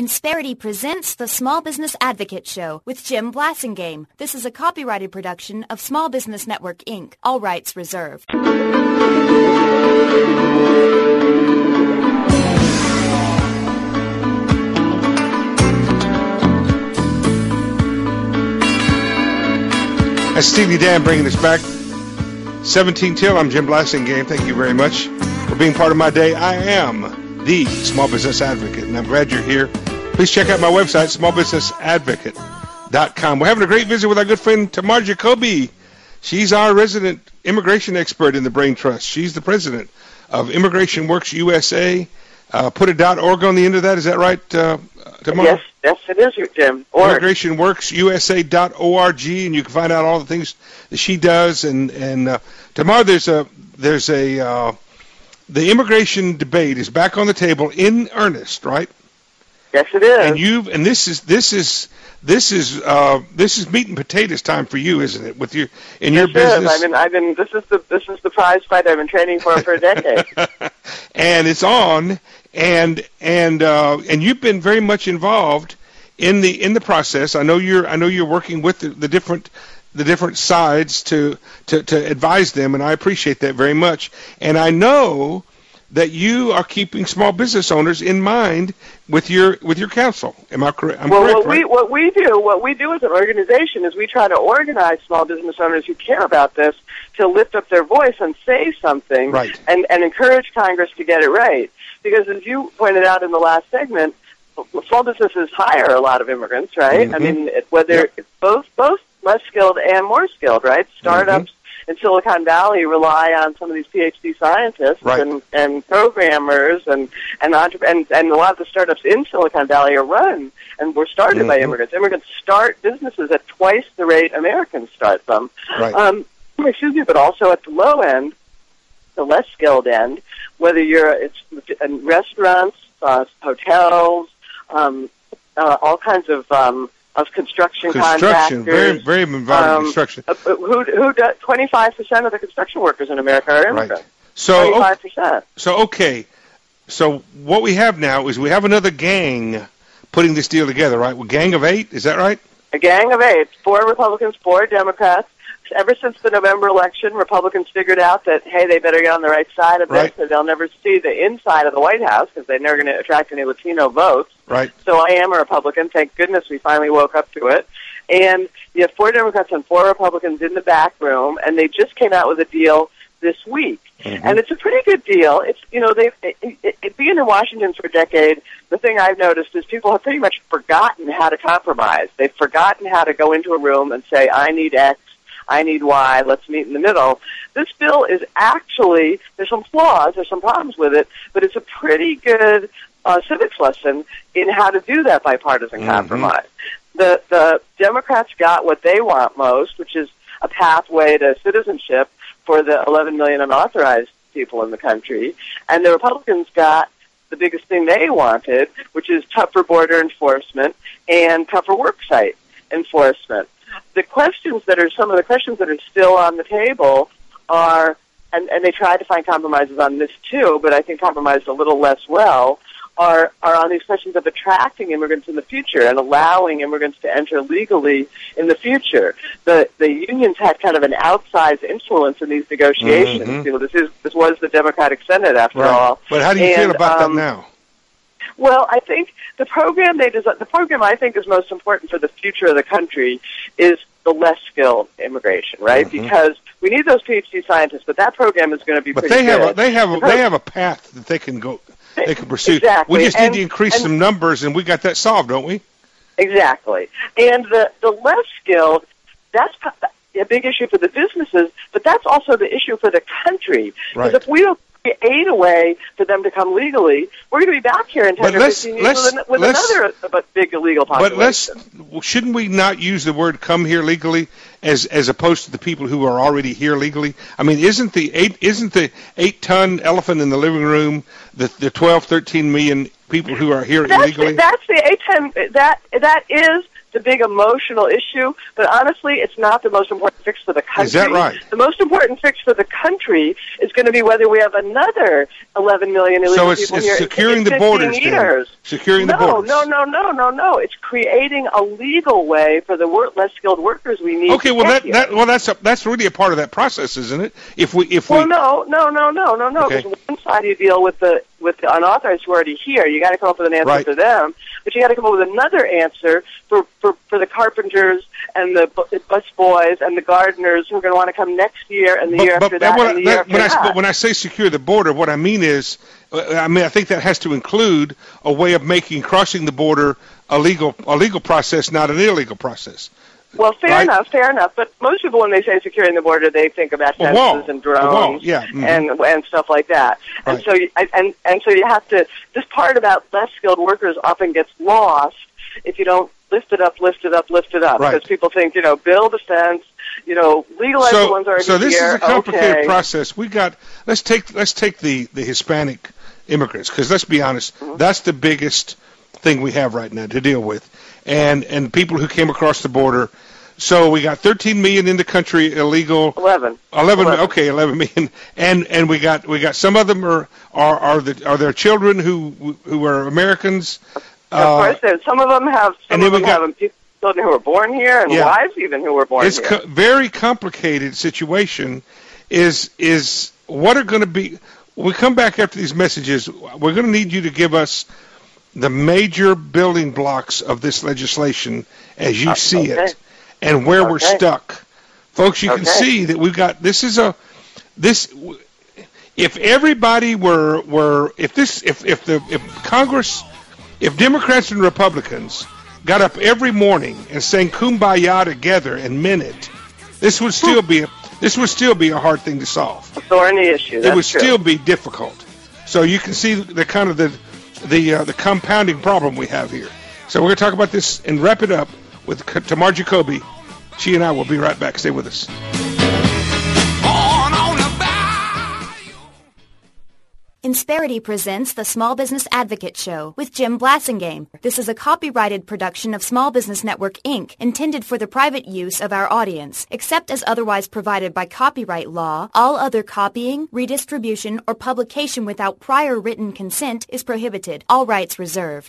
Insperity presents the Small Business Advocate Show with Jim Blasingame. This is a copyrighted production of Small Business Network, Inc. All rights reserved. That's Stevie Dan bringing us back. 17 till. I'm Jim Blasingame. Thank you very much for being part of my day. I am the Small Business Advocate, and I'm glad you're here. Please check out my website, smallbusinessadvocate.com. We're having a great visit with our good friend Tamar Jacoby. She's our resident immigration expert in the Brain Trust. She's the president of Immigration Works USA. Put a .org on the end of that. Is that right, Tamar? Yes, it is, Jim. ImmigrationWorksUSA.org, and you can find out all the things that she does. And Tamar, the immigration debate is back on the table in earnest, right? Yes, it is. And this is meat and potatoes time for you, isn't it? With your your business. This is the prize fight I've been training for a decade. And it's on, and you've been very much involved in the process. I know you're working with the different sides to advise them, and I appreciate that very much. And I know that you are keeping small business owners in mind with your counsel. Am I correct? What we do as an organization is we try to organize small business owners who care about this to lift up their voice and say something, right, and encourage Congress to get it right. Because as you pointed out in the last segment, small businesses hire a lot of immigrants, right? Mm-hmm. I mean, whether it's both less skilled and more skilled, right? Startups in Silicon Valley rely on some of these PhD scientists, right, and programmers and a lot of the startups in Silicon Valley are run and were started by immigrants. Immigrants start businesses at twice the rate Americans start them. Right. But also at the low end, the less skilled end, whether it's in restaurants, hotels, all kinds of construction contractors. Very, very involved in construction. Who does 25% of the construction workers in America are immigrants. Right. So 25%. So what we have now is we have another gang putting this deal together, right? A gang of 8, is that right? A gang of 8, 4 Republicans, 4 Democrats. Ever since the November election, Republicans figured out that, hey, they better get on the right side of this, right, or they'll never see the inside of the White House because they're never going to attract any Latino votes. Right. So I am a Republican. Thank goodness we finally woke up to it. And you have 4 Democrats and 4 Republicans in the back room, and they just came out with a deal this week. Mm-hmm. And it's a pretty good deal. It's being in Washington for a decade, the thing I've noticed is people have pretty much forgotten how to compromise. They've forgotten how to go into a room and say, I need X, I need Y, let's meet in the middle. This bill is actually, there's some flaws, there's some problems with it, but it's a pretty good civics lesson in how to do that bipartisan compromise. The Democrats got what they want most, which is a pathway to citizenship for the 11 million unauthorized people in the country, and the Republicans got the biggest thing they wanted, which is tougher border enforcement and tougher worksite enforcement. Some of the questions that are still on the table are, and they tried to find compromises on this too, but I think compromised a little less well, are on these questions of attracting immigrants in the future and allowing immigrants to enter legally in the future. The unions had kind of an outsized influence in these negotiations. Mm-hmm. You know, this was the Democratic Senate after all. But how do you feel about that now? Well, I think the program I think is most important for the future of the country is the less skilled immigration, right? Mm-hmm. Because we need those PhD scientists, but that program is going to be pretty good. But they have a path that they can go. They can pursue. Exactly. We just need to increase some numbers, and we got that solved, don't we? Exactly. And the less skilled, that's a big issue for the businesses, but that's also the issue for the country. Because if we don't create a way for them to come legally, we're going to be back here in 10 or 15 years with another big illegal population. But shouldn't we not use the word "come here legally" as opposed to the people who are already here legally? I mean, isn't the 8-ton elephant in the living room the 12, 13 million people who are here illegally? That's the 8-ton. That is the big emotional issue, but honestly, it's not the most important fix for the country. Is that right? The most important fix for the country is going to be whether we have another 11 million illegal people here. So it's securing the borders, then. Securing the borders. No. It's creating a legal way for the less skilled workers we need. Okay, that's really a part of that process, isn't it? No. Okay. Because one side you deal with the unauthorized who are already here. You got to come up with an answer for them, but you got to come up with another answer for the carpenters and the bus boys and the gardeners who are going to want to come next year and the year after that and the year after that. But when I say secure the border, what I mean is, I think that has to include a way of making crossing the border a legal process, not an illegal process. Well, fair enough. But most people, when they say securing the border, they think about fences and drones and stuff like that. Right. And so you have to. This part about less skilled workers often gets lost if you don't lift it up. Right. Because people think, build a fence, legalize the ones already here. So this is a complicated process. Let's take the Hispanic immigrants, because let's be honest, that's the biggest thing we have right now to deal with, and people who came across the border. So we got 13 million in the country illegal. 11. Okay, 11 million, and we got some of them are their children who are Americans. Of course, some of them have. Some of them have children who were born here and wives even who were born here. It's very complicated situation. Is what are going to be? When we come back after these messages, we're going to need you to give us the major building blocks of this legislation as you see it, and where we're stuck. Folks, you can see that we've got, if everybody if Congress, if Democrats and Republicans got up every morning and sang Kumbaya together and meant it, this would still be a hard thing to solve. A thorny issue. It would still be difficult. So you can see the kind of the compounding problem we have here. So we're going to talk about this and wrap it up with Tamar Jacoby. She and I will be right back. Stay with us. Insperity presents the Small Business Advocate Show with Jim Blasingame. This is a copyrighted production of Small Business Network, Inc., intended for the private use of our audience. Except as otherwise provided by copyright law, all other copying, redistribution, or publication without prior written consent is prohibited. All rights reserved.